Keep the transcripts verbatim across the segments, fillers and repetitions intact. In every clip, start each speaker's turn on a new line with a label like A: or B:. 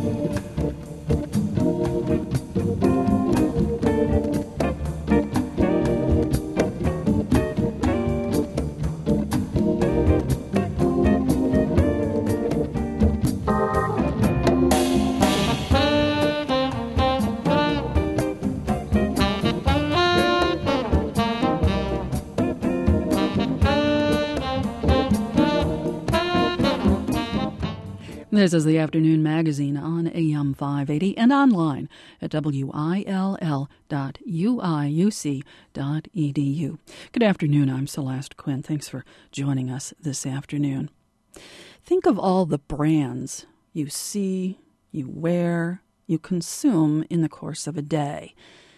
A: This is the Afternoon Magazine on A M five eighty and online at W I L L dot U I U C dot E D U. Good afternoon, I'm Celeste Quinn. Thanks for joining us this afternoon. Think of all the brands you see, you wear, you consume in the course of a day.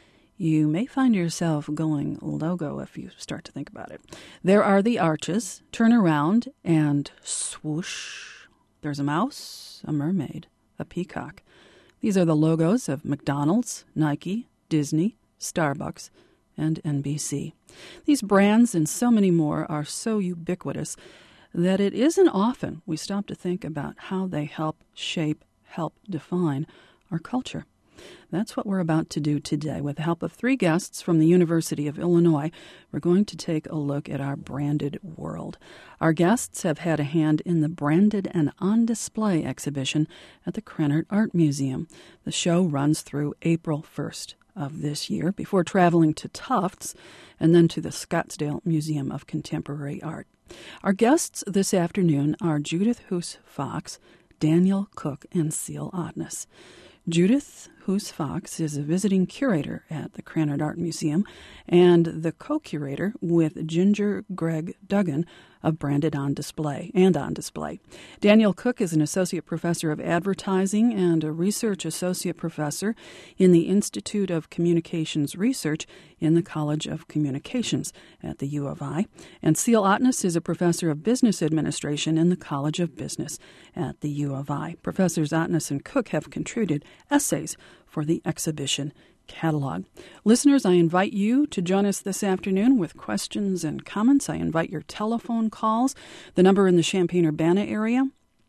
A: You may find yourself going logo if you start to think about it. There are the arches, turn around, and swoosh. There's a mouse, a mermaid, a peacock. These are the logos of McDonald's, Nike, Disney, Starbucks, and N B C. These brands and so many more are so ubiquitous that it isn't often we stop to think about how they help shape, help define our culture. That's what we're about to do today. With the help of three guests from the University of Illinois, we're going to take a look at our branded world. Our guests have had a hand in the Branded and On Display exhibition at the Krannert Art Museum. The show runs through April first of this year before traveling to Tufts and then to the Scottsdale Museum of Contemporary Art. Our guests this afternoon are Judith Hoos Fox, Daniel Cook, and Ceil Otness. Judith Hoos Fox is a visiting curator at the Krannert Art Museum and the co-curator with Ginger Gregg Duggan of Branded on Display and On Display. Daniel Cook is an associate professor of advertising and a research associate professor in the Institute of Communications Research in the College of Communications at the U of I. And Ceil Otness is a professor of business administration in the College of Business at the U of I. Professors Otness and Cook have contributed essays for the exhibition catalog. Listeners, I invite you to join us this afternoon with questions and comments. I invite your telephone calls. The number in the Champaign-Urbana area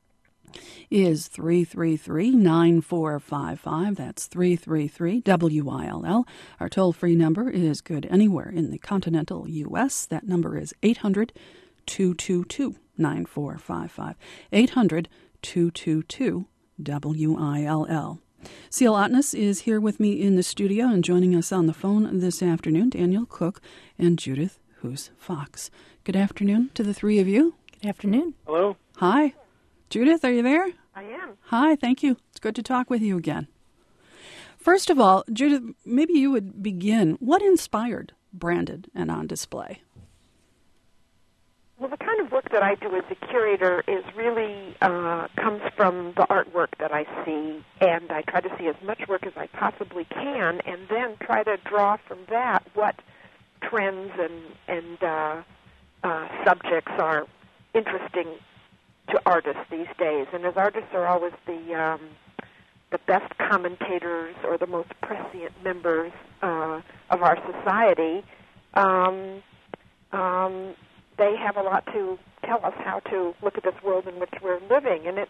A: is three three three, nine four five five. That's three three three W I L L. Our toll-free number is good anywhere in the continental U S. That number is eight hundred, two two two, nine four five five. eight hundred, two two two, W I L L. Ceil Otness is here with me in the studio, and joining us on the phone this afternoon, Daniel Cook and Judith Hoos Fox. Good afternoon to the three of you.
B: Good afternoon.
C: Hello.
A: Hi. Judith, are you there?
B: I am.
A: Hi, thank you. It's good to talk with you again. First of all, Judith, maybe you would begin. What inspired Branded and On Display?
B: Well, the kind of work that I do as a curator is really uh, comes from the artwork that I see, and I try to see as much work as I possibly can, and then try to draw from that what trends and and uh, uh, subjects are interesting to artists these days. And as artists are always the um, the best commentators or the most prescient members uh, of our society. Um, um, They have a lot to tell us how to look at this world in which we're living. And it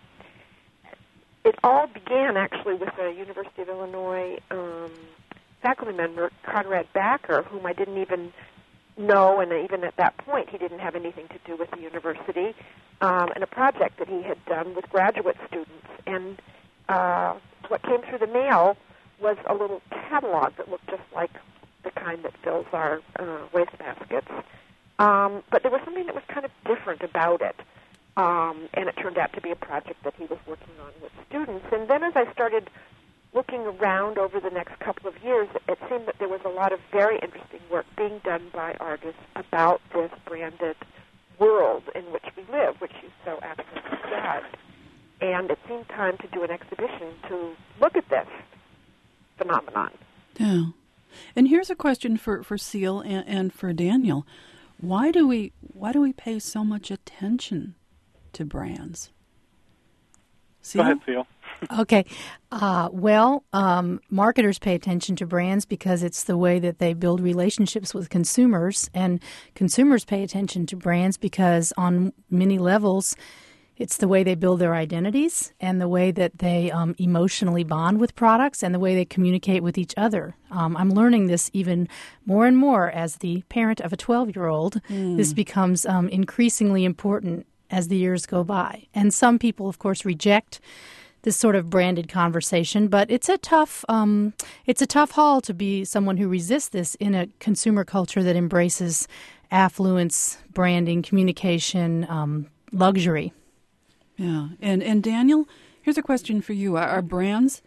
B: it all began, actually, with a University of Illinois um, faculty member, Conrad Backer, whom I didn't even know, and even at that point he didn't have anything to do with the university, um, and a project that he had done with graduate students. And uh, what came through the mail was a little catalog that looked just like the kind that fills our uh, wastebaskets. Um, but there was something that was kind of different about it, um, and it turned out to be a project that he was working on with students. And then as I started looking around over the next couple of years, it seemed that there was a lot of very interesting work being done by artists about this branded world in which we live, which you so aptly described. And it seemed time to do an exhibition to look at this phenomenon.
A: Yeah. And here's a question for, for Ceil and, and for Daniel. Why do we why do we pay so much attention to brands? Ceil?
C: Go ahead, Ceil.
D: Okay. Uh, well, um, marketers pay attention to brands because it's the way that they build relationships with consumers, and consumers pay attention to brands because on many levels It's the way they build their identities and the way that they um, emotionally bond with products and the way they communicate with each other. Um, I'm learning this even more and more as the parent of a twelve-year-old. Mm. This becomes um, increasingly important as the years go by. And some people, of course, reject this sort of branded conversation, but it's a tough um, it's a tough haul to be someone who resists this in a consumer culture that embraces affluence, branding, communication, um, luxury.
A: Yeah, and and Daniel, here's a question for you: Are, are brands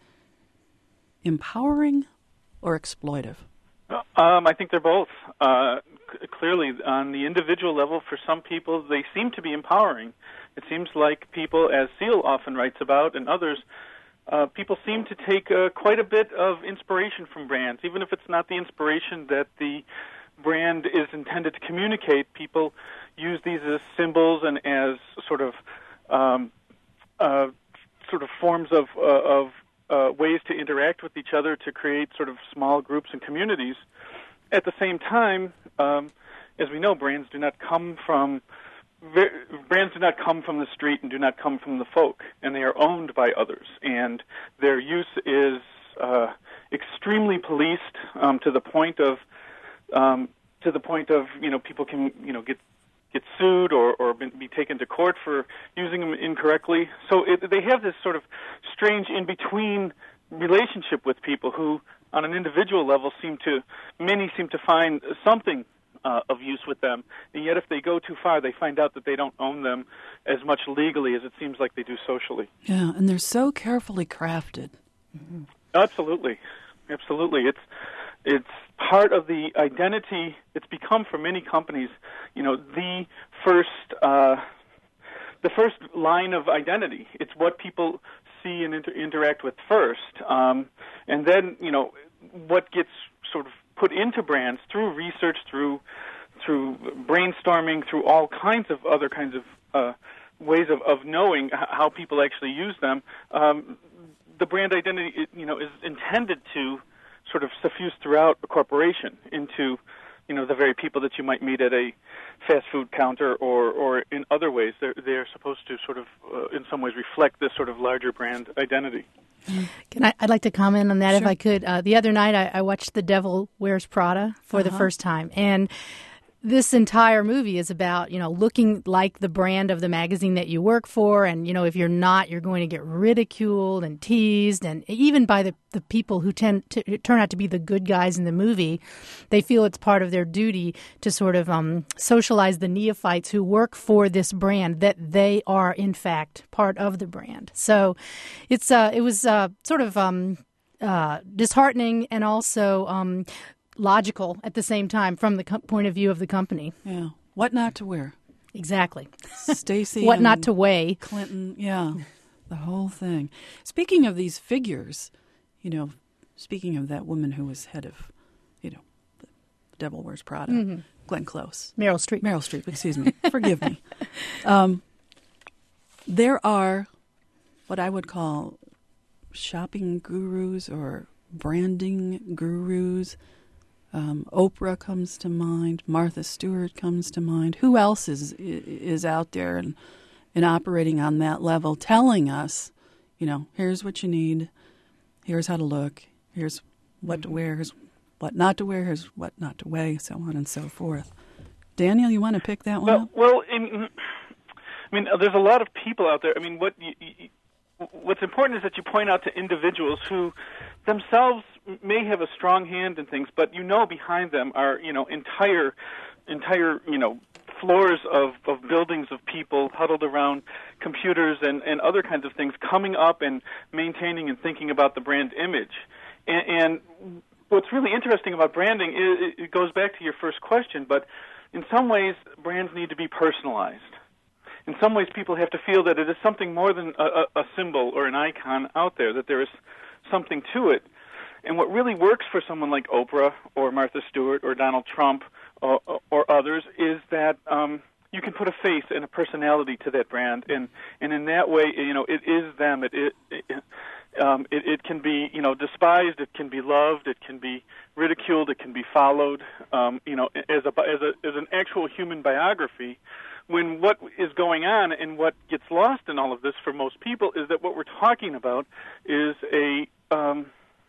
A: empowering or exploitive?
C: Um, I think they're both. Uh, c- clearly, on the individual level, for some people, they seem to be empowering. It seems like people, as Seal often writes about, and others, uh, people seem to take uh, quite a bit of inspiration from brands, even if it's not the inspiration that the brand is intended to communicate. People use these as symbols and as sort of Um, uh, sort of forms of, uh, of uh, ways to interact with each other to create sort of small groups and communities. At the same time, um, as we know, brands do not come from ver- brands do not come from the street and do not come from the folk, and they are owned by others, and their use is uh, extremely policed um, to the point of um, to the point of you know people can you know get. get sued or, or be taken to court for using them incorrectly. So it, they have this sort of strange in-between relationship with people who, on an individual level, seem to, many seem to find something uh, of use with them. And yet if they go too far, they find out that they don't own them as much legally as it seems like they do socially.
A: Yeah, and they're so carefully crafted.
C: Mm-hmm. Absolutely. Absolutely. It's It's part of the identity. It's become for many companies, you know, the first, uh, the first line of identity. It's what people see and inter- interact with first, um, and then you know what gets sort of put into brands through research, through through brainstorming, through all kinds of other kinds of uh, ways of, of knowing how people actually use them. Um, the brand identity, you know, is intended to sort of suffuse throughout a corporation into, you know, the very people that you might meet at a fast food counter or, or in other ways. They're, they're supposed to sort of, uh, in some ways, reflect this sort of larger brand identity.
D: Can I, I'd like to comment on that
A: Sure.
D: if I could. Uh, the other night I, I watched The Devil Wears Prada for
A: Uh-huh.
D: the first time, and this entire movie is about, you know, looking like the brand of the magazine that you work for. And, you know, if you're not, you're going to get ridiculed and teased. And even by the, the people who tend to turn out to be the good guys in the movie, they feel it's part of their duty to sort of um, socialize the neophytes who work for this brand, that they are, in fact, part of the brand. So it's uh, it was uh, sort of um, uh, disheartening and also um logical at the same time from the co- point of view of the company.
A: Yeah. What not to wear.
D: Exactly.
A: Stacy
D: What
A: and
D: not to weigh.
A: Clinton, yeah, the whole thing. Speaking of these figures, you know, speaking of that woman who was head of, you know, The Devil Wears Prada, mm-hmm. Glenn Close.
D: Meryl Streep.
A: Meryl Streep, excuse me. Forgive me. Um, there are what I would call shopping gurus or branding gurus. Um, Oprah comes to mind. Martha Stewart comes to mind. Who else is is out there and, and operating on that level, telling us, you know, here's what you need, here's how to look, here's what to wear, here's what not to wear, here's what not to weigh, so on and so forth. Daniel, you want to pick that one
C: well,
A: up?
C: Well, in, I mean, there's a lot of people out there. I mean, what you, you, what's important is that you point out to individuals who themselves may have a strong hand in things, but you know behind them are, you know, entire, entire, you know, floors of, of buildings of people huddled around computers and, and other kinds of things coming up and maintaining and thinking about the brand image. And, and what's really interesting about branding is it goes back to your first question, but in some ways brands need to be personalized. In some ways people have to feel that it is something more than a, a symbol or an icon out there, that there is something to it. And what really works for someone like Oprah or Martha Stewart or Donald Trump or, or others is that um, you can put a face and a personality to that brand, and, and in that way, you know, it is them. It it, it, um, it it can be, you know, despised. It can be loved. It can be ridiculed. It can be followed. Um, you know, as a as a as an actual human biography, when what is going on and what gets lost in all of this for most people is that what we're talking about is a um,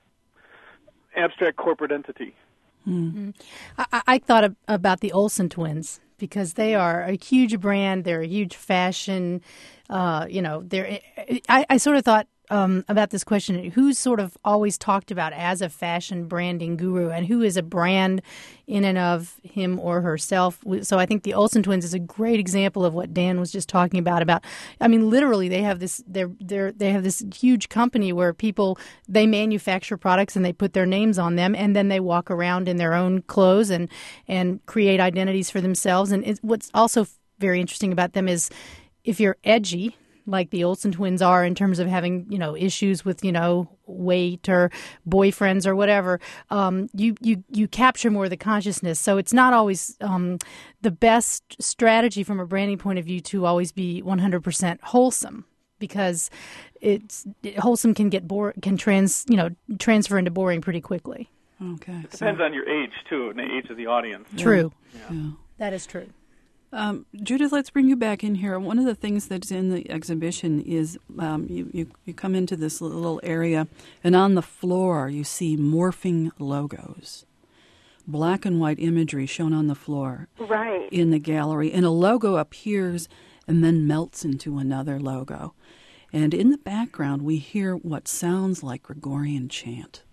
C: abstract corporate entity.
D: Mm-hmm. I, I thought of, about the Olsen twins because they are a huge brand. They're a huge fashion. Uh, you know, they're. I, I sort of thought um, about this question: who's sort of always talked about as a fashion branding guru, and who is a brand in and of him or herself? So I think the Olsen twins is a great example of what Dan was just talking about. About, I mean, literally, they have this. They're they're they have this huge company where people they manufacture products and they put their names on them, and then they walk around in their own clothes and and create identities for themselves. And it's, what's also very interesting about them is if you're edgy, like the Olsen twins are in terms of having, you know, issues with, you know, weight or boyfriends or whatever, um, you, you, you capture more of the consciousness. So it's not always um, the best strategy from a branding point of view to always be one hundred percent wholesome, because it's it, wholesome can get bore can trans you know transfer into boring pretty quickly.
A: Okay.
C: It depends so. on your age, too, and the age of the audience.
D: True.
A: Yeah. Yeah.
D: That is true.
A: Um, Judith, let's bring you back in here. One of the things that's in the exhibition is um, you, you, you come into this little area, and on the floor you see morphing logos, black and white imagery shown on the floor
B: right.
A: in the gallery. And a logo appears and then melts into another logo. And in the background we hear what sounds like Gregorian chant.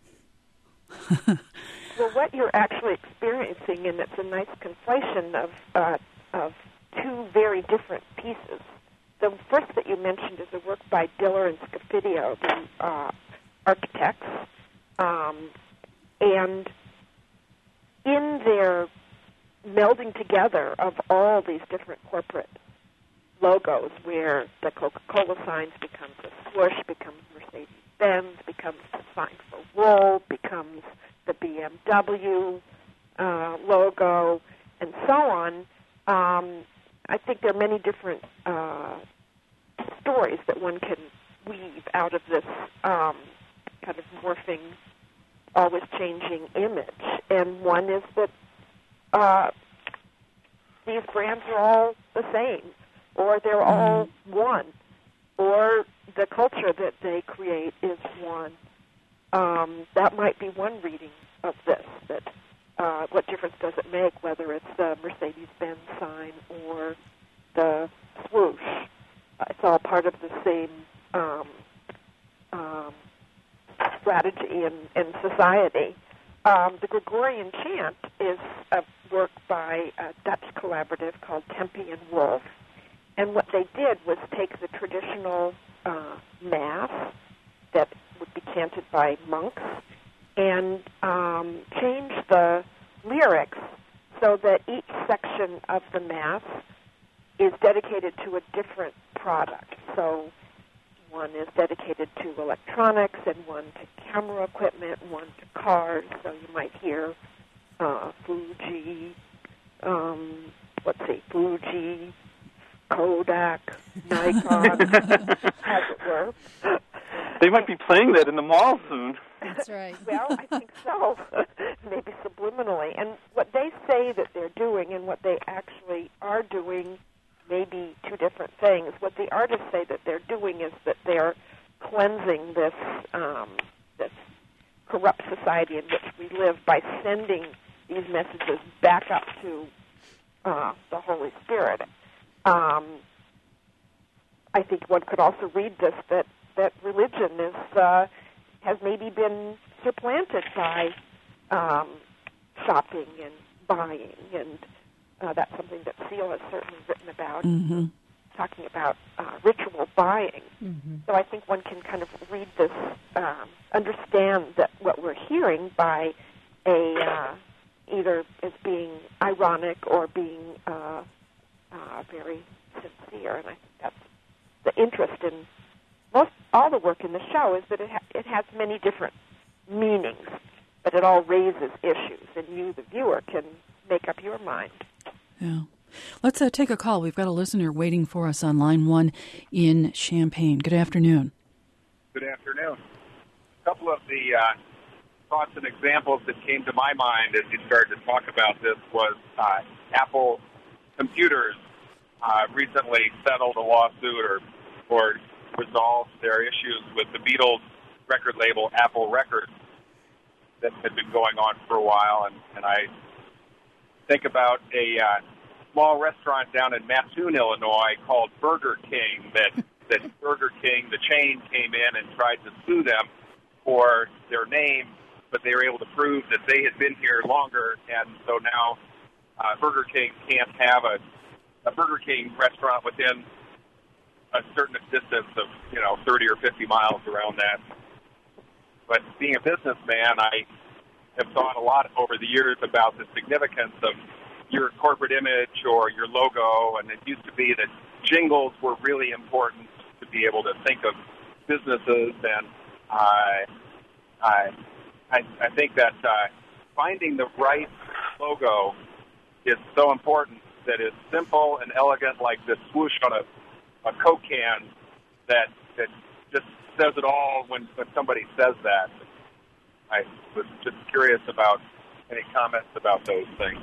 B: Well, what you're actually experiencing, and it's a nice conflation of uh, of two very different pieces. The first that you mentioned is a work by Diller and Scofidio, the uh, architects, um, and in their melding together of all these different corporate logos, where the Coca-Cola signs becomes a swoosh, becomes Mercedes-Benz, becomes the sign for wool, becomes the B M W uh, logo, and so on. Um, I think there are many different uh, stories that one can weave out of this um, kind of morphing, always changing image. And one is that uh, these brands are all the same, or they're all one, or the culture that they create is one. Um, that might be one reading of this, that uh, what difference does it make whether it's the Mercedes-Benz sign or the swoosh? Uh, it's all part of the same um, um, strategy in, in society. Um, the Gregorian chant is a work by a Dutch collaborative called Tempe and Wolf, and what they did was take the traditional uh, mass that would be chanted by monks and um, change the lyrics so that each section of the Mass is dedicated to a different product. So one is dedicated to electronics, and one to camera equipment, one to cars. So you might hear uh, Fuji, um, let's see, Fuji, Kodak, Nikon, as it were.
C: They might be playing that in the mall soon.
D: That's right.
B: Well, I think so, maybe subliminally. And what they say that they're doing and what they actually are doing may be two different things. What the artists say that they're doing is that they're cleansing this um, this corrupt society in which we live by sending these messages back up to uh, the Holy Spirit. Um, I think one could also read this that that religion is uh, has maybe been supplanted by um, shopping and buying, and uh, that's something that Seal has certainly written about,
A: mm-hmm.
B: talking about uh, ritual buying.
D: Mm-hmm.
B: So I think one can kind of read this, um, understand that what we're hearing by a uh, either as being ironic or being uh, uh, very sincere, and I think that's the interest in most all the work in the show is that it ha- it has many different meanings, but it all raises issues, and you, the viewer, can make up your mind.
A: Yeah. Let's uh, take a call. We've got a listener waiting for us on line one in Champaign. Good afternoon.
E: Good afternoon. A couple of the uh, thoughts and examples that came to my mind as you started to talk about this was uh, Apple computers uh, recently settled a lawsuit or or resolved their issues with the Beatles record label, Apple Records, that had been going on for a while. And, and I think about a uh, small restaurant down in Mattoon, Illinois, called Burger King, that, that Burger King, the chain, came in and tried to sue them for their name, but they were able to prove that they had been here longer, and so now uh, Burger King can't have a, a Burger King restaurant within a certain distance of, you know, thirty or fifty miles around that. But being a businessman, I have thought a lot over the years about the significance of your corporate image or your logo, and it used to be that jingles were really important to be able to think of businesses, and uh, I, I, I think that uh, finding the right logo is so important, that it's simple and elegant, like this swoosh on a a Coke can that that just says it all when, when somebody says that. I was just curious about any comments about those things.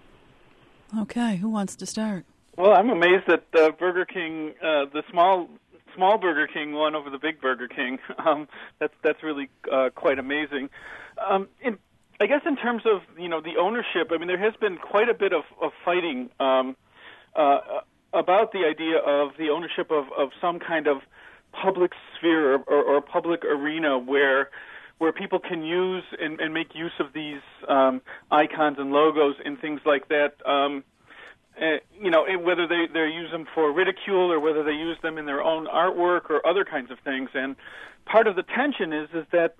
A: Okay, who wants to start?
C: Well, I'm amazed that uh, Burger King, uh, the small small Burger King won over the big Burger King. Um, that's that's really uh, quite amazing. Um, in, I guess in terms of, you know, the ownership, I mean, there has been quite a bit of, of fighting um, uh, about the idea of the ownership of, of some kind of public sphere or, or, or public arena where where people can use and, and make use of these um, icons and logos and things like that. Um, uh, you know, whether they, they use them for ridicule or whether they use them in their own artwork or other kinds of things. And part of the tension is is that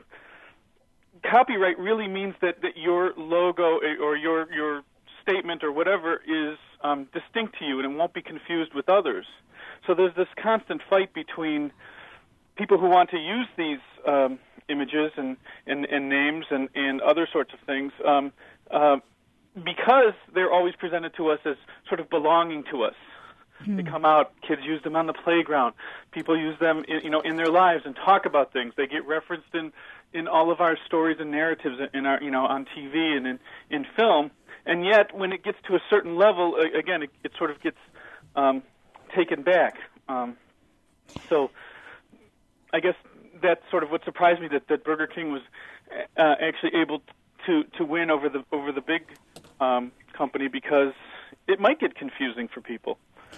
C: copyright really means that, that your logo or your your statement or whatever is um, distinct to you, and it won't be confused with others. So there's this constant fight between people who want to use these um, images and, and, and names and, and other sorts of things um, uh, because they're always presented to us as sort of belonging to us. Hmm. They come out, kids use them on the playground. People use them, in, you know, in their lives and talk about things. They get referenced in, in all of our stories and narratives in our, you know, on T V and in, in film. And yet, when it gets to a certain level, again, it, it sort of gets um, taken back. Um, so, I guess that's sort of what surprised me, that, that Burger King was uh, actually able to, to win over the over the big um, company, because it might get confusing for people.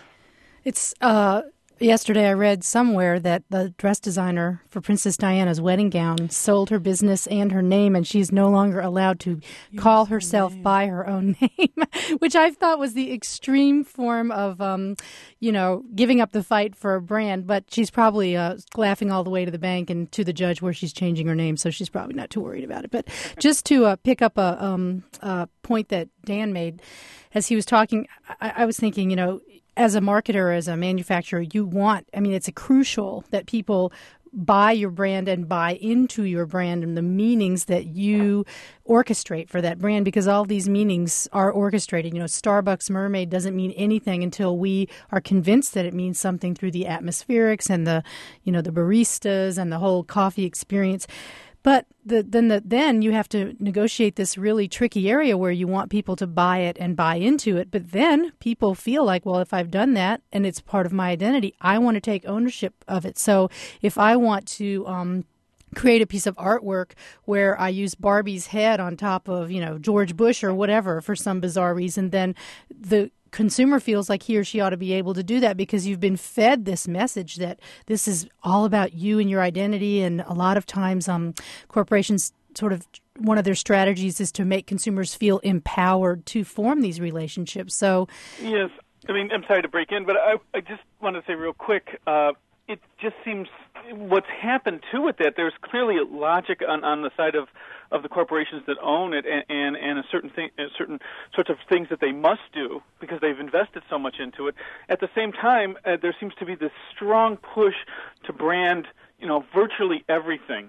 D: It's uh, yesterday I read somewhere that the dress designer for Princess Diana's wedding gown sold her business and her name, and she's no longer allowed to Use call herself by her own name, which I thought was the extreme form of, um, you know, giving up the fight for a brand. But she's probably uh, laughing all the way to the bank and to the judge where she's changing her name, so she's probably not too worried about it. But just to uh, pick up a um, uh, point that Dan made as he was talking, I, I was thinking, you know, as a marketer, as a manufacturer, you want, I mean, it's a crucial that people buy your brand and buy into your brand and the meanings that you orchestrate for that brand, because all these meanings are orchestrated. You know, Starbucks Mermaid doesn't mean anything until we are convinced that it means something through the atmospherics and the, you know, the baristas and the whole coffee experience. But the, then the, then you have to negotiate this really tricky area where you want people to buy it and buy into it. But then people feel like, well, if I've done that and it's part of my identity, I want to take ownership of it. So if I want to um, create a piece of artwork where I use Barbie's head on top of, you know, George Bush or whatever for some bizarre reason, then the consumer feels like he or she ought to be able to do that, because you've been fed this message that this is all about you and your identity. And a lot of times um, corporations sort of, one of their strategies is to make consumers feel empowered to form these relationships. So,
C: yes, I mean, I'm sorry to break in, but I, I just want to say real quick, uh, it just seems what's happened to it, that there's clearly a logic on, on the side of, of the corporations that own it, and, and, and a certain thing, a certain sorts of things that they must do because they've invested so much into it. At the same time, uh, there seems to be this strong push to brand, you know, virtually everything,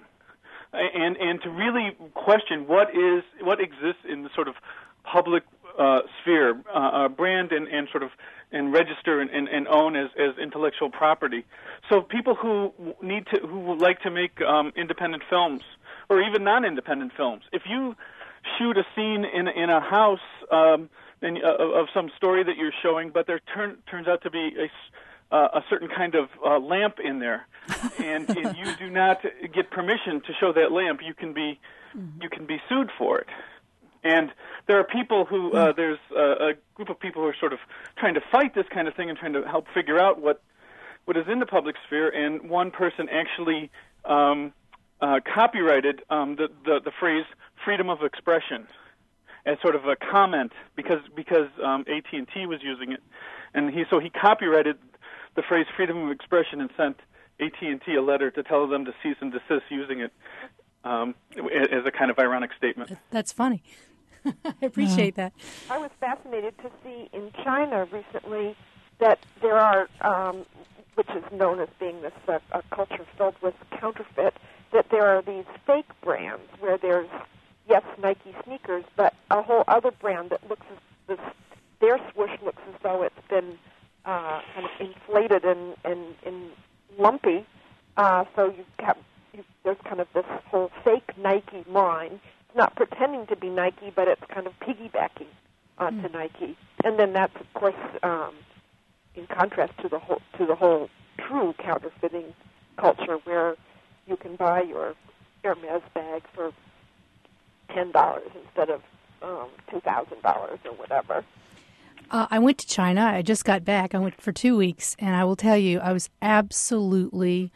C: and and to really question what is what exists in the sort of public uh, sphere, uh, uh, brand and, and sort of and register and, and, and own as, as intellectual property. So people who need to who would like to make um, independent films or even non-independent films, if you shoot a scene in in a house um, and uh, of some story that you're showing, but there turn, turns out to be a Uh, a certain kind of uh, lamp in there, and, and you do not get permission to show that lamp, you can be mm-hmm. you can be sued for it. And there are people who uh, there's a, a group of people who are sort of trying to fight this kind of thing and trying to help figure out what what is in the public sphere. And one person actually um, uh, copyrighted um, the, the the phrase "freedom of expression" as sort of a comment because because um, A T and T was using it, and he so he copyrighted the phrase "freedom of expression" and sent A T and T a letter to tell them to cease and desist using it um, as a kind of ironic statement.
D: That's funny. I appreciate
A: yeah.
D: that.
B: I was fascinated to see in China recently that there are, um, which is known as being this uh, a culture filled with counterfeit, that there are these fake brands where there's, yes, Nike sneakers, but a whole other brand that looks as this, their swoosh looks as though it's been Uh, kind of inflated and, and, and lumpy, uh, so you have you, there's kind of this whole fake Nike line. It's not pretending to be Nike, but it's kind of piggybacking onto mm. Nike. And then that's of course um, in contrast to the whole to the whole true counterfeiting culture, where you can buy your Hermes bag for ten dollars instead of um, two thousand dollars or whatever.
D: Uh, I went to China. I just got back. I went for two weeks, and I will tell you, I was absolutely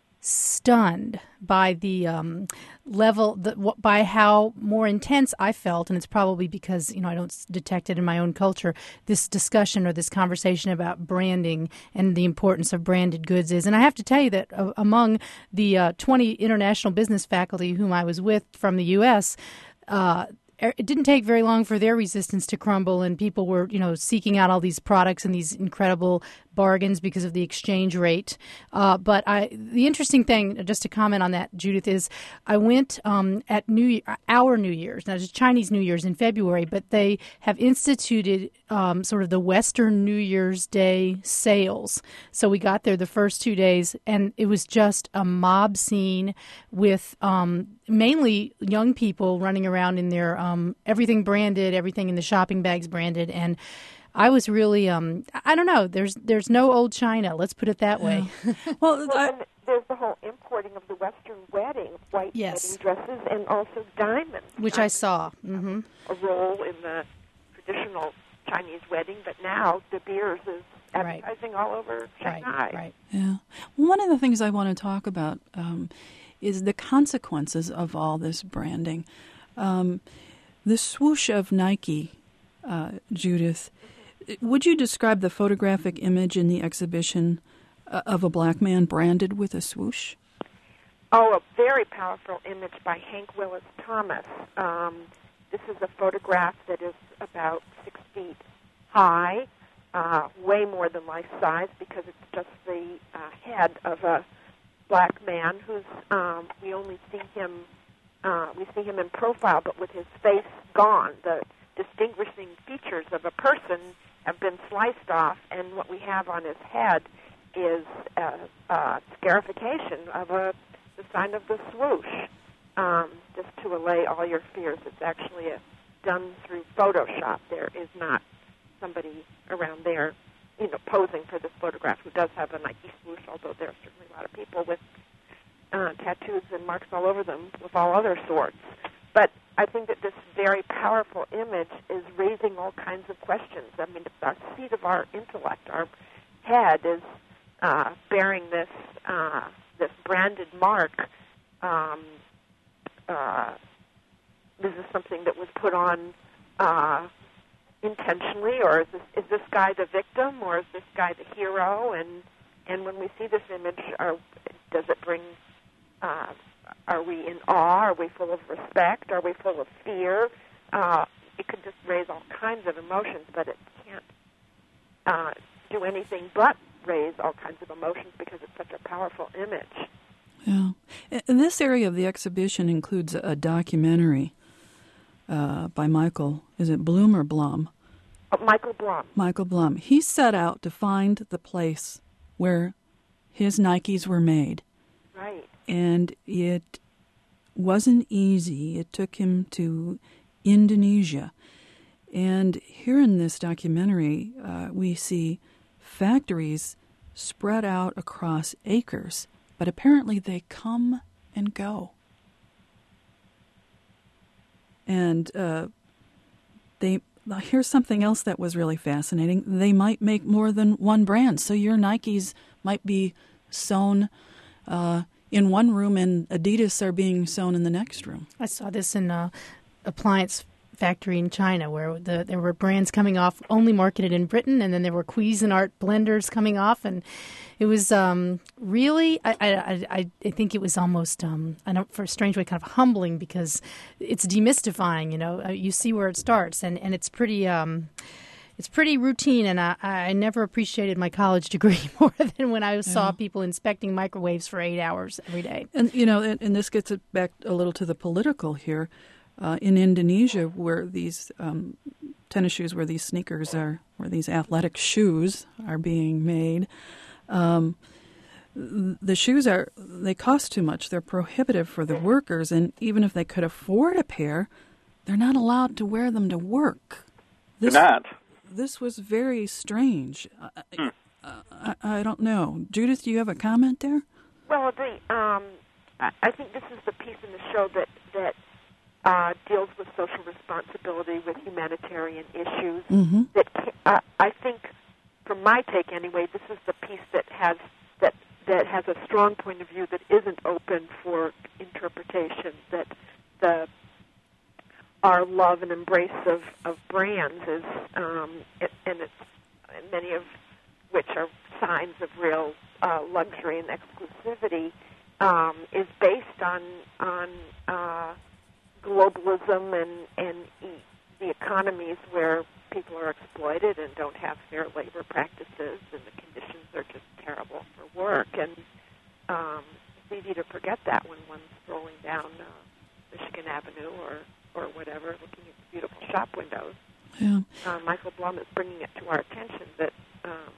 D: stunned by the um, level, the, by how more intense I felt, and it's probably because, you know, I don't detect it in my own culture, this discussion or this conversation about branding and the importance of branded goods is. And I have to tell you that uh, among the uh, twenty international business faculty whom I was with from the U S, uh, it didn't take very long for their resistance to crumble, and people were, you know, seeking out all these products and these incredible bargains because of the exchange rate. Uh, but I, the interesting thing, just to comment on that, Judith, is I went um, at New our New Year's, now it's Chinese New Year's in February, but they have instituted um, sort of the Western New Year's Day sales. So we got there the first two days, and it was just a mob scene with um, mainly young people running around in their um, everything branded, everything in the shopping bags branded, and I was really, um, I don't know, there's there's no old China, let's put it that way.
B: Yeah. well, well I, and there's the whole importing of the Western wedding, white
D: yes.
B: wedding dresses, and also diamonds.
D: Which
B: diamonds
D: I saw. Mm-hmm.
B: A role in the traditional Chinese wedding, but now De Beers is advertising right. all over Shanghai.
D: Right, right.
A: Yeah. One of the things I want to talk about um, is the consequences of all this branding. Um, the swoosh of Nike, uh, Judith, would you describe the photographic image in the exhibition uh, of a black man branded with a swoosh?
B: Oh, a very powerful image by Hank Willis Thomas. Um, this is a photograph that is about six feet high, uh, way more than life size because it's just the uh, head of a black man who's, um, we only see him, uh, we see him in profile, but with his face gone. The distinguishing features of a person have been sliced off, and what we have on his head is a, a scarification of a, the sign of the swoosh, um, just to allay all your fears. It's actually a, done through Photoshop. There is not somebody around there, you know, posing for this photograph who does have a Nike swoosh, although there are certainly a lot of people with uh, tattoos and marks all over them with all other sorts. But I think that this very powerful image is raising all kinds of questions. I mean, our seat of our intellect, our head is uh, bearing this uh, this branded mark. Um, uh, this is something that was put on uh, intentionally, or is this, is this guy the victim, or is this guy the hero? And and when we see this image, are, does it bring uh, Are we in awe? Are we full of respect? Are we full of fear? Uh, it could just raise all kinds of emotions, but it can't uh, do anything but raise all kinds of emotions because it's such a powerful image.
A: Yeah. And this area of the exhibition includes a documentary uh, by Michael, is it Bloom or Blum?
B: Oh, Michael Blum.
A: Michael Blum. He set out to find the place where his Nikes were made.
B: Right.
A: And it wasn't easy. It took him to Indonesia. And here in this documentary, uh, we see factories spread out across acres, but apparently they come and go. And uh, they here's something else that was really fascinating. They might make more than one brand. So your Nikes might be sewn uh, in one room and Adidas are being sewn in the next room.
D: I saw this in an appliance factory in China where the, there were brands coming off only marketed in Britain, and then there were Cuisinart blenders coming off, and it was um, really, I, I, I, I think it was almost, um, I don't, for a strange way, kind of humbling, because it's demystifying, you know, you see where it starts, and, and it's pretty, um, it's pretty routine, and I, I never appreciated my college degree more than when I yeah. saw people inspecting microwaves for eight hours every day.
A: And, you know, and, and this gets it back a little to the political here. Uh, in Indonesia, where these um, tennis shoes, where these sneakers are, where these athletic shoes are being made, um, the shoes are, they cost too much. They're prohibitive for the workers, and even if they could afford a pair, they're not allowed to wear them to work. This,
C: they're not.
A: This was very strange.
C: Hmm.
A: I, I, I don't know. Judith, do you have a comment there?
B: Well, the um, I, I think this is the piece in the show that that. Uh, deals with social responsibility, with humanitarian issues.
A: Mm-hmm.
B: That uh, I think, from my take anyway, this is the piece that has that that has a strong point of view that isn't open for interpretation. That the our love and embrace of, of brands is, um, it, and it's and many of which are signs of real uh, luxury and exclusivity, um, is based on on. Uh, globalism and, and e- the economies where people are exploited and don't have fair labor practices, and the conditions are just terrible for work. And um, it's easy to forget that when one's strolling down uh, Michigan Avenue or, or whatever, looking at the beautiful shop windows.
A: Yeah.
B: Uh, Michael Blum is bringing it to our attention that, um,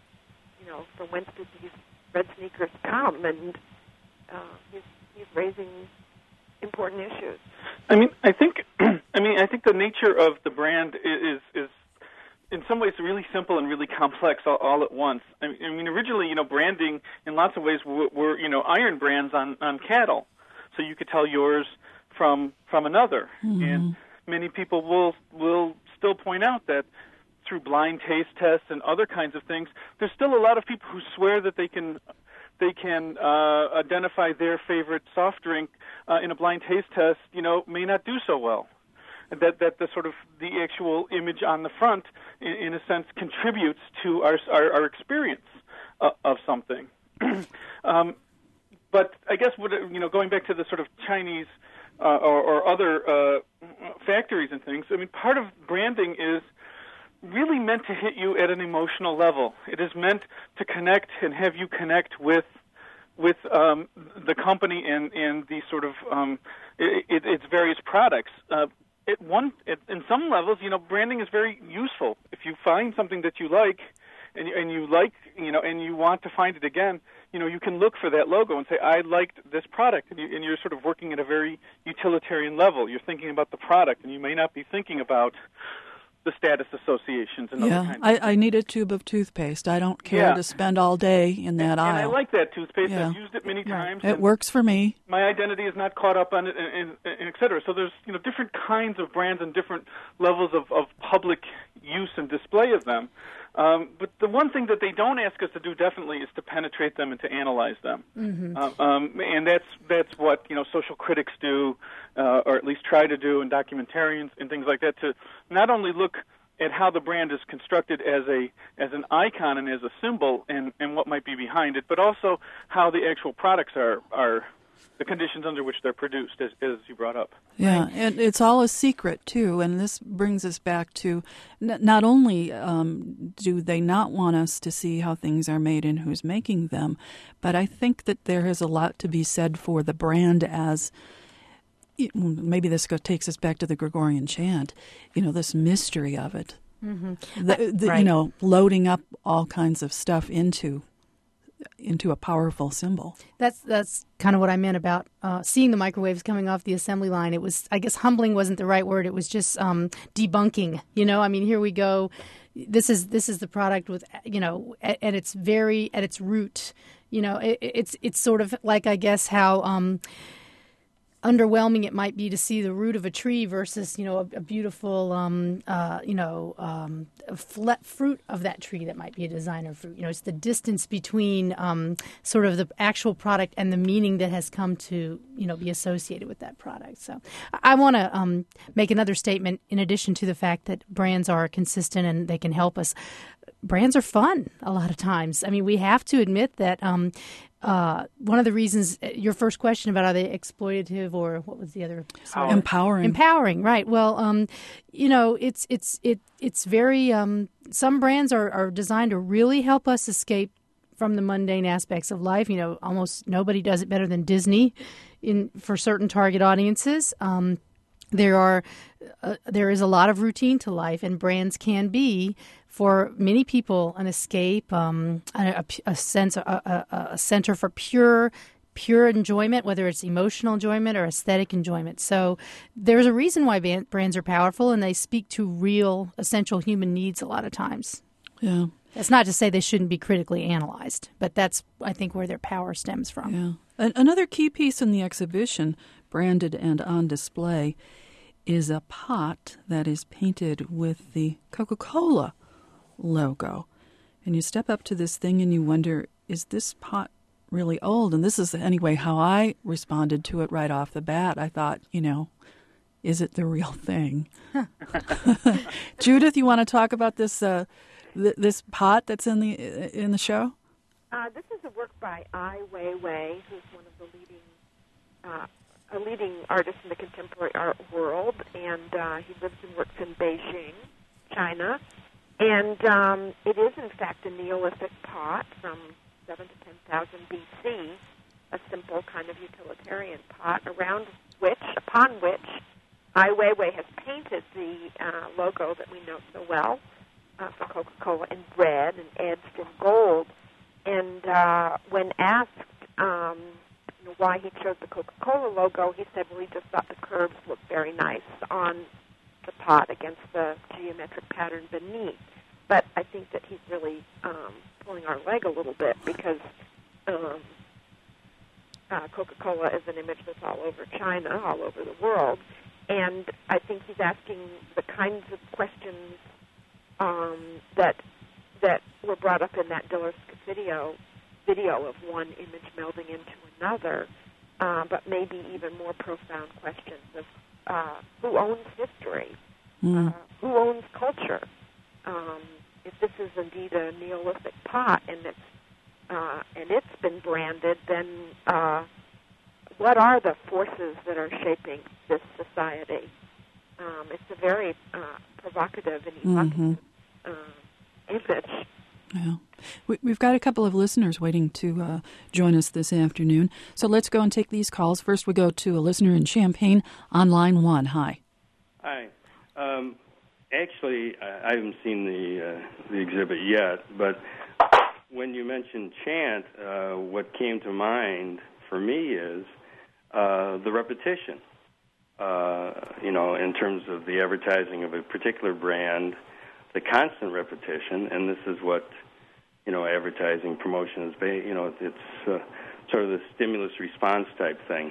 B: you know, from whence did these red sneakers come? And uh, he's, he's raising important issues.
C: I mean, I think, I mean, I think the nature of the brand is is in some ways really simple and really complex all, all at once. I mean, I mean, originally, you know, branding in lots of ways were, were you know iron brands on, on cattle, so you could tell yours from from another. Mm-hmm. And many people will will still point out that through blind taste tests and other kinds of things, there's still a lot of people who swear that they can. They can uh, identify their favorite soft drink uh, in a blind taste test, you know, may not do so well. That that the sort of the actual image on the front, in, in a sense, contributes to our our, our experience uh, of something. um, but I guess what you know, going back to the sort of Chinese uh, or, or other uh, factories and things. I mean, part of branding is really meant to hit you at an emotional level. It is meant to connect and have you connect with with um, the company and, and the sort of um, it, it, its various products. Uh, it one it, in some levels, you know, branding is very useful. If you find something that you like, and, and you like, you know, and you want to find it again, you know, you can look for that logo and say, I liked this product, and, you, and you're sort of working at a very utilitarian level. You're thinking about the product, and you may not be thinking about the status associations and
A: yeah,
C: other kinds
A: I,
C: of
A: I need a tube of toothpaste. I don't care
C: yeah.
A: to spend all day in that
C: and,
A: aisle.
C: And I like that toothpaste.
A: Yeah.
C: I've used it many times.
A: It works for me.
C: My identity is not caught up on it, and, and, and et cetera. So there's you know different kinds of brands and different levels of, of public use and display of them. Um, but the one thing that they don't ask us to do definitely is to penetrate them and to analyze them.
D: Mm-hmm.
C: Uh, um, and that's that's what you know social critics do, uh, or at least try to do, and documentarians and things like that, to not only look at how the brand is constructed as a as an icon and as a symbol, and, and what might be behind it, but also how the actual products are are the conditions under which they're produced, as, as you brought up.
A: Yeah, right. And it's all a secret, too, and this brings us back to n- not only um, do they not want us to see how things are made and who's making them, but I think that there is a lot to be said for the brand as, maybe this takes us back to the Gregorian chant, you know, this mystery of it.
D: Mm-hmm.
A: The, the,
D: right.
A: You know, loading up all kinds of stuff into into a powerful symbol.
D: That's that's kind of what I meant about uh, seeing the microwaves coming off the assembly line. It was, I guess, humbling wasn't the right word. It was just um, debunking. You know, I mean, here we go. This is this is the product with, you know, at, at its very at its root. You know, it, it's it's sort of like, I guess, how um, underwhelming it might be to see the root of a tree versus, you know, a, a beautiful, um, uh, you know, um, fle- fruit of that tree that might be a designer fruit. You know, it's the distance between um, sort of the actual product and the meaning that has come to, you know, be associated with that product. So I, I want to um, make another statement in addition to the fact that brands are consistent and they can help us. Brands are fun a lot of times. I mean, we have to admit that um, uh, one of the reasons, your first question about are they exploitative or what was the other? Sorry.
A: Empowering.
D: Empowering, right. Well, um, you know, it's it's it it's very, um, some brands are, are designed to really help us escape from the mundane aspects of life. You know, almost nobody does it better than Disney in for certain target audiences. Um, there are uh, there is a lot of routine to life, and brands can be, for many people, an escape, um, a, a sense, a, a, a center for pure, pure enjoyment, whether it's emotional enjoyment or aesthetic enjoyment. So there's a reason why brands are powerful, and they speak to real, essential human needs a lot of times.
A: Yeah.
D: That's not to say they shouldn't be critically analyzed, but that's, I think, where their power stems from.
A: Yeah. An- another key piece in the exhibition, branded and on display, is a pot that is painted with the Coca-Cola logo. And you step up to this thing and you wonder, is this pot really old? And this is, anyway, how I responded to it right off the bat. I thought, you know, is it the real thing? Judith, you want to talk about this uh, th- this pot that's in the in the show?
B: Uh, this is a work by Ai Weiwei, who's one of the leading uh, a leading artist in the contemporary art world, and uh, he lives and works in Beijing, China. And um, it is, in fact, a Neolithic pot from seven to ten thousand B C, a simple kind of utilitarian pot around which, upon which, Ai Weiwei has painted the uh, logo that we know so well uh, for Coca-Cola in red and edged in gold. And uh, when asked um, you know, why he chose the Coca-Cola logo, he said, well, he just thought the curves looked very nice on the pot against the geometric pattern beneath. But I think that he's really um, pulling our leg a little bit because um, uh, Coca-Cola is an image that's all over China, all over the world. And I think he's asking the kinds of questions um, that that were brought up in that Diller's video, video of one image melding into another, uh, but maybe even more profound questions of uh, who owns history,
A: Mm.
B: uh, who owns culture. Um, if this is indeed a Neolithic pot and it's uh, and it's been branded, then uh, what are the forces that are shaping this society? Um, it's a very uh, provocative and evocative
A: Mm-hmm.
B: uh, image.
A: Yeah. We, we've got a couple of listeners waiting to uh, join us this afternoon. So let's go and take these calls. First, we go to a listener in Champaign on line one. Hi.
F: Hi. Um, actually, I, I haven't seen the uh, the exhibit yet, but when you mentioned chant, uh, what came to mind for me is uh, the repetition. Uh, you know, in terms of the advertising of a particular brand, the constant repetition, and this is what, you know, advertising promotion is based, you know, it's uh, sort of the stimulus response type thing.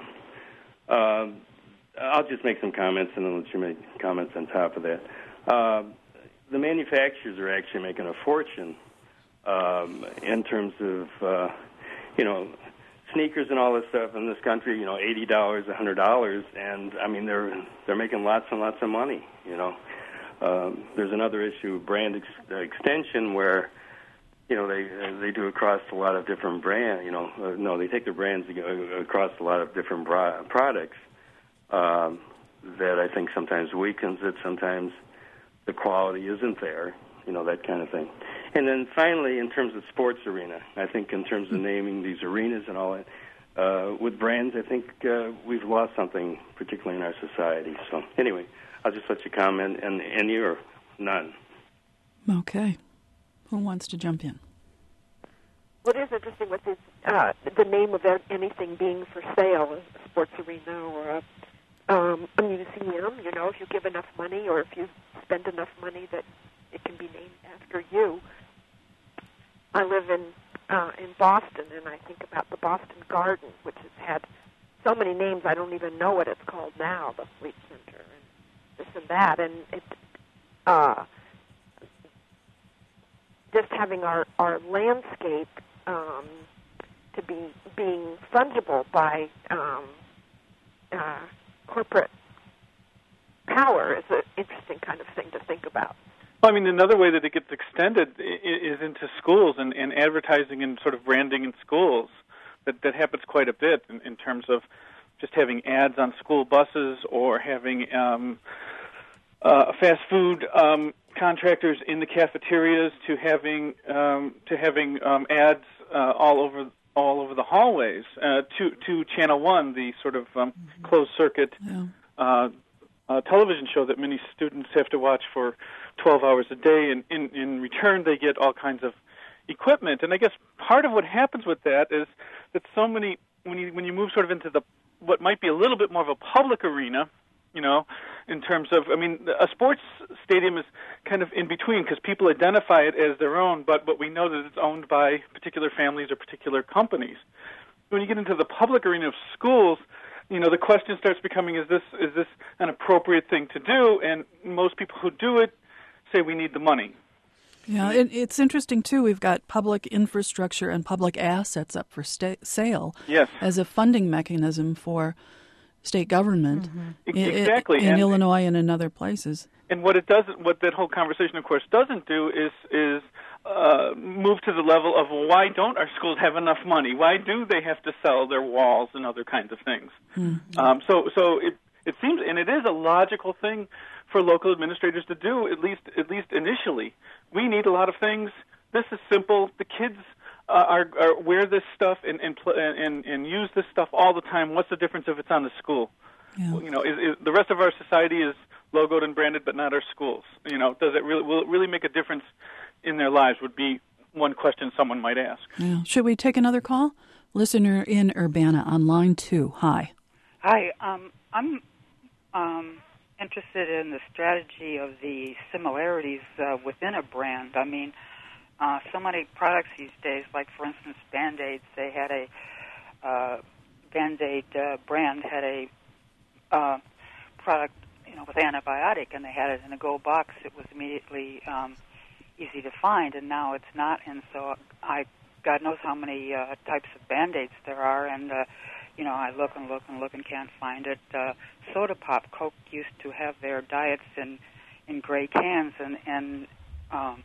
F: Uh, I'll just make some comments and then let you make comments on top of that. Uh, the manufacturers are actually making a fortune um, in terms of, uh, you know, sneakers and all this stuff in this country, you know, eighty dollars, one hundred dollars, and, I mean, they're they're making lots and lots of money, you know. Um, there's another issue, brand ex- extension, where, you know, they they do across a lot of different brands, you know. Uh, no, they take their brands across a lot of different bra- products um, that I think sometimes weakens it, sometimes the quality isn't there, you know, that kind of thing. And then finally, in terms of sports arena, I think in terms of naming these arenas and all that, uh, with brands, I think uh, we've lost something, particularly in our society. So anyway, I'll just let you comment, and any or none.
A: Okay. Who wants to jump in?
B: what is interesting with this, uh, the name of anything being for sale, a sports arena or a, um, a museum, you know, if you give enough money or if you spend enough money that it can be named after you. I live in uh, in Boston, and I think about the Boston Garden, which has had so many names I don't even know what it's called now, the Fleet Center and this and that, and it, uh, just having our, our landscape um, to be being fungible by um, uh, corporate power is an interesting kind of thing to think about.
C: Well, I mean, another way that it gets extended is into schools and, and advertising and sort of branding in schools. That that happens quite a bit in, in terms of just having ads on school buses or having um, uh, fast food um, contractors in the cafeterias to having um, to having um, ads uh, all over all over the hallways. Uh, to to Channel One, the sort of um, mm-hmm. closed circuit yeah. uh, uh, television show that many students have to watch for twelve hours a day, and in, in return they get all kinds of equipment. And I guess part of what happens with that is that so many, when you when you move sort of into the what might be a little bit more of a public arena, you know, in terms of, I mean, a sports stadium is kind of in between because people identify it as their own, but, but we know that it's owned by particular families or particular companies. When you get into the public arena of schools, you know, the question starts becoming, is this is this an appropriate thing to do? And most people who do it say we need the money.
A: Yeah, it, it's interesting, too. We've got public infrastructure and public assets up for sta- sale
C: yes.
A: as a funding mechanism for state government
C: mm-hmm. in, exactly.
A: in
C: and,
A: Illinois and in other places.
C: And what it doesn't, what that whole conversation, of course, doesn't do is is uh, move to the level of, well, why don't our schools have enough money? Why do they have to sell their walls and other kinds of things? Mm-hmm. Um, so, so it it seems, and it is a logical thing for local administrators to do, at least at least initially. We need a lot of things. This is simple. The kids uh, are, are wear this stuff and and, pl- and and use this stuff all the time. What's the difference if it's on the school? Yeah. Well, you know, is, is the rest of our society is logoed and branded, but not our schools. You know, does it really will it really make a difference in their lives? Would be one question someone might ask.
A: Yeah. Should we take another call? Listener in Urbana on line two. Hi.
G: Hi. Um, I'm. Um, interested in the strategy of the similarities uh, within a brand. I mean, uh, so many products these days, like, for instance, Band-Aids, they had a, uh, Band-Aid uh, brand had a uh, product, you know, with antibiotic, and they had it in a gold box. It was immediately um, easy to find, and now it's not, and so I, God knows how many uh, types of Band-Aids there are, and uh, you know, I look and look and look and can't find it. Uh, Soda Pop, Coke used to have their diets in, in gray cans, and, and um,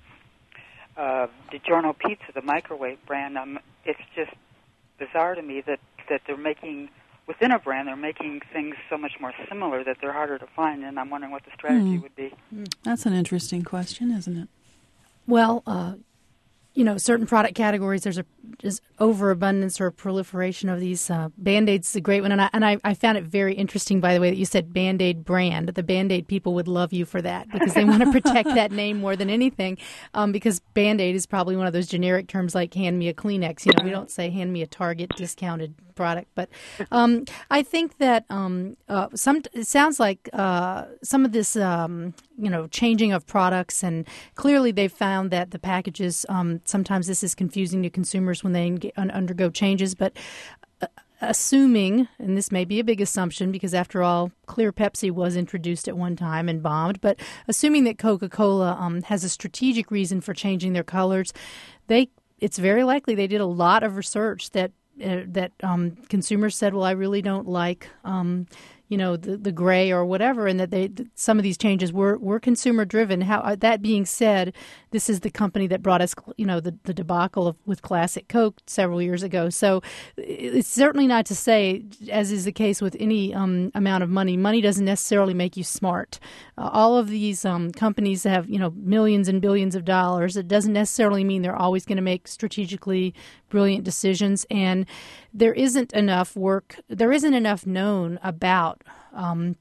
G: uh, DiGiorno Pizza, the microwave brand, um, it's just bizarre to me that, that they're making, within a brand, they're making things so much more similar that they're harder to find, and I'm wondering what the strategy mm. would be.
A: That's an interesting question, isn't it?
D: Well, uh, you know, certain product categories, there's a just overabundance or proliferation of these. Uh, Band-Aids is a great one, and I and I, I found it very interesting, by the way, that you said Band-Aid brand. The Band-Aid people would love you for that because they want to protect that name more than anything. Um, because Band-Aid is probably one of those generic terms like "hand me a Kleenex." You know, we don't say "hand me a Target discounted product," but um, I think that um, uh, some it sounds like uh, some of this, um, you know, changing of products, and clearly they've found that the packages. Um, sometimes this is confusing to consumers when they undergo changes, but uh, assuming, and this may be a big assumption because after all, Clear Pepsi was introduced at one time and bombed, but assuming that Coca-Cola um, has a strategic reason for changing their colors, they it's very likely they did a lot of research that uh, that um, consumers said, well, I really don't like um, you know, the, the gray or whatever, and that they that some of these changes were, were consumer driven. How uh, that being said, this is the company that brought us, you know, the, the debacle of, with Classic Coke several years ago. So it's certainly not to say, as is the case with any um, amount of money, money doesn't necessarily make you smart. Uh, all of these um, companies have, you know, millions and billions of dollars. It doesn't necessarily mean they're always going to make strategically brilliant decisions, and there isn't enough work, there isn't enough known about um,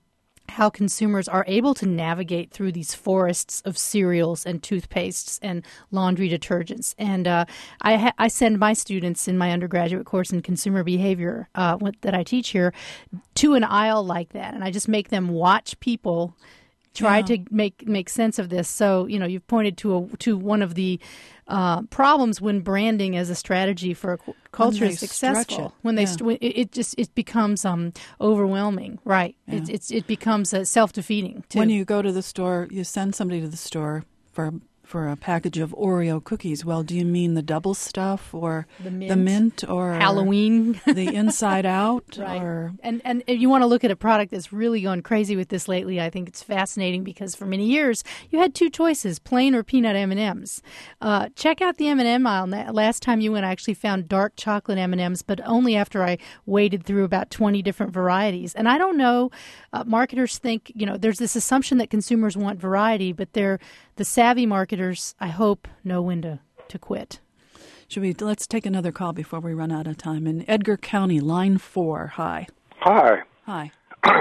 D: how consumers are able to navigate through these forests of cereals and toothpastes and laundry detergents. And uh, I, ha- I send my students in my undergraduate course in consumer behavior uh, that I teach here to an aisle like that. And I just make them watch people try
A: yeah.
D: to make make sense of this. So, you know, you've pointed to a, to one of the uh, problems when branding as a strategy for a culture is successful.
A: It.
D: When they
A: yeah.
D: st- it, it just it becomes um, overwhelming, right?
A: Yeah.
D: It, it's it becomes uh, self-defeating too.
A: When you go to the store, you send somebody to the store for for a package of Oreo cookies. Well, do you mean the double stuff or
D: the mint,
A: the mint or
D: Halloween,
A: the Inside Out?
D: Right.
A: Or
D: and and if you want to look at a product that's really gone crazy with this lately, I think it's fascinating because for many years you had two choices: plain or peanut M and M's. Uh, check out the M and M aisle. Last time you went, I actually found dark chocolate M and M's, but only after I waded through about twenty different varieties. And I don't know, uh, marketers think, you know, there's this assumption that consumers want variety, but they're the savvy marketers, I hope, know when to, to quit.
A: Should we? Let's take another call before we run out of time. In Edgar County, line four. Hi.
H: Hi.
A: Hi.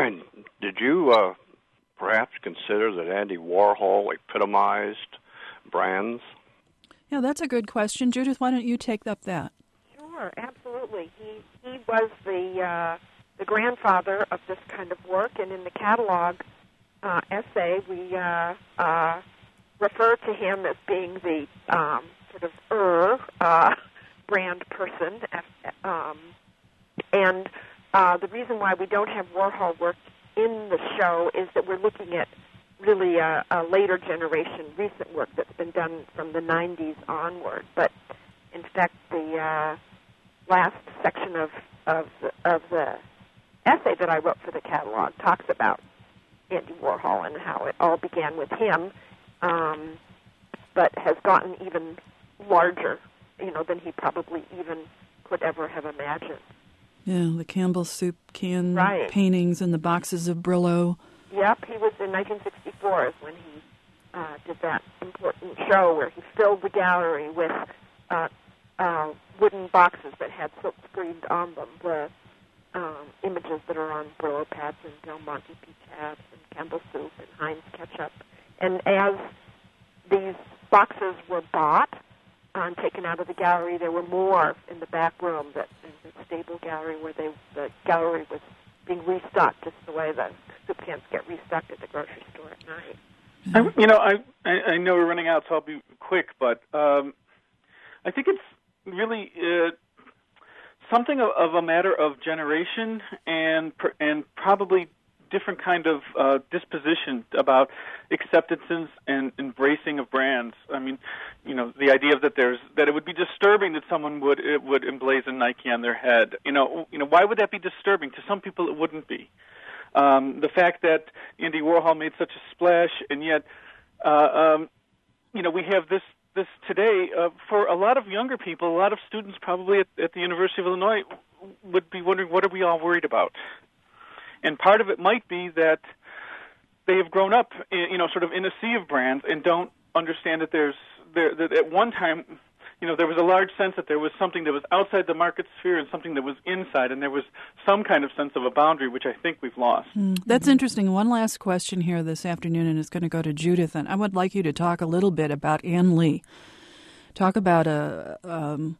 H: Did you uh, perhaps consider that Andy Warhol epitomized brands?
A: Yeah, that's a good question. Judith, why don't you take up that?
B: Sure, absolutely. He he was the uh, the grandfather of this kind of work, and in the catalog uh, essay, we uh, uh, refer to him as being the um, sort of er uh, brand person, um, and uh, the reason why we don't have Warhol work in the show is that we're looking at really a, a later generation, recent work that's been done from the nineties onward. But in fact, the uh, last section of of the, of the essay that I wrote for the catalog talks about Andy Warhol and how it all began with him. Um, but has gotten even larger, you know, than he probably even could ever have imagined.
A: Yeah, the Campbell soup can
B: right.
A: paintings and the boxes of Brillo.
B: Yep, he was in nineteen sixty-four is when he uh, did that important show where he filled the gallery with uh, uh, wooden boxes that had silk screened on them, the um, images that are on Brillo pads and Del Monte peach tabs and Campbell soup and Heinz ketchup. And as these boxes were bought and taken out of the gallery, there were more in the back room, that in the stable gallery where they, the gallery was being restocked, just the way the soup cans get restocked at the grocery store at night.
C: I, you know, I, I I know we're running out, so I'll be quick, but um, I think it's really uh, something of, of a matter of generation and and probably different kind of uh, disposition about acceptances and embracing of brands. I mean, you know, the idea that there's that it would be disturbing that someone would it would emblazon Nike on their head. You know, you know, why would that be disturbing? To some people, it wouldn't be. Um, the fact that Andy Warhol made such a splash, and yet, uh, um, you know, we have this this today uh, for a lot of younger people. A lot of students, probably at, at the University of Illinois, would be wondering, what are we all worried about? And part of it might be that they have grown up, in, you know, sort of in a sea of brands and don't understand that there's there that at one time, you know, there was a large sense that there was something that was outside the market sphere and something that was inside, and there was some kind of sense of a boundary, which I think we've lost.
A: Mm, that's mm-hmm. interesting. One last question here this afternoon, and it's going to go to Judith, and I would like you to talk a little bit about Ann Lee. Talk about a um,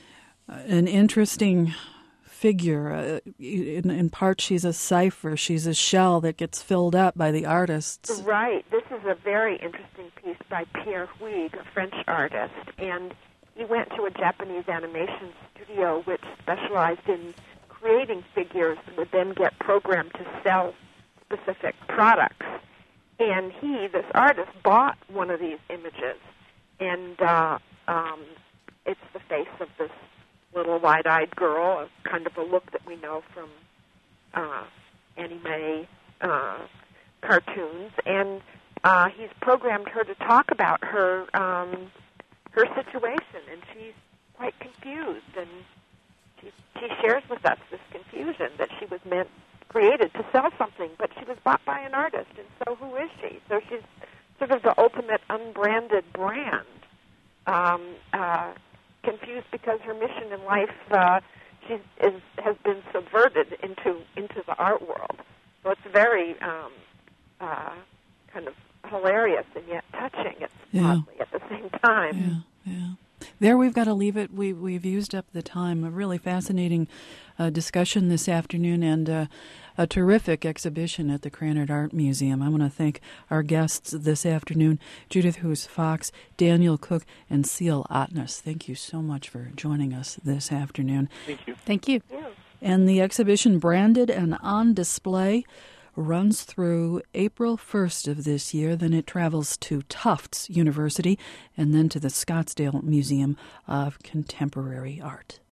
A: an interesting figure. Uh, in, in part, she's a cipher. She's a shell that gets filled up by the artists.
B: Right. This is a very interesting piece by Pierre Huyghe, a French artist, and he went to a Japanese animation studio which specialized in creating figures that would then get programmed to sell specific products. And he, this artist, bought one of these images, and uh, um, it's the face of this little wide-eyed girl, a kind of a look that we know from uh, anime uh, cartoons. And uh, he's programmed her to talk about her um, her situation, and she's quite confused. And she, she shares with us this confusion that she was meant, created to sell something, but she was bought by an artist, and so who is she? So she's sort of the ultimate unbranded brand. Um, uh, confused because her mission in life uh, she is, has been subverted into into the art world. So it's very um, uh, kind of hilarious and yet touching at,
A: Yeah.
B: oddly, at the same time.
A: Yeah, yeah. There we've got to leave it. We, we've used up the time. A really fascinating uh, discussion this afternoon and uh, a terrific exhibition at the Krannert Art Museum. I want to thank our guests this afternoon, Judith Hoos Fox, Daniel Cook, and Seal Otness. Thank you so much for joining us this afternoon.
C: Thank you.
D: Thank you.
B: Yeah.
A: And the exhibition, branded and on display, runs through April first of this year. Then it travels to Tufts University and then to the Scottsdale Museum of Contemporary Art.